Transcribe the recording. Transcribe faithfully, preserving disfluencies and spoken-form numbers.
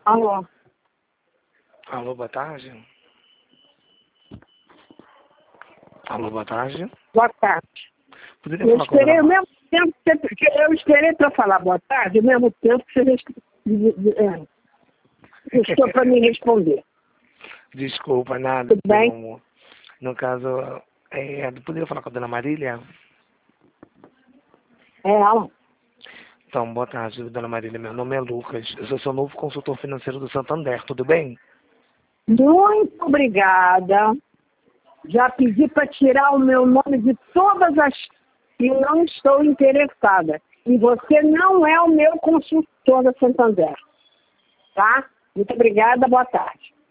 Alô? Alô, boa tarde. Alô, boa tarde. Boa tarde. Poderia Eu falar com a esperei dona o Mar... mesmo tempo que que eu esperei para falar boa tarde, o mesmo tempo que você é, estou para me responder. Desculpa, nada, Tudo meu bem? amor. No caso, é, poderia falar com a dona Marília? É ela. Então, boa tarde, dona Marília. Meu nome é Lucas. Eu sou seu novo consultor financeiro do Santander, tudo bem? Muito obrigada. Já pedi para tirar o meu nome de todas as... E não estou interessada. E você não é o meu consultor da Santander. Tá? Muito obrigada, boa tarde.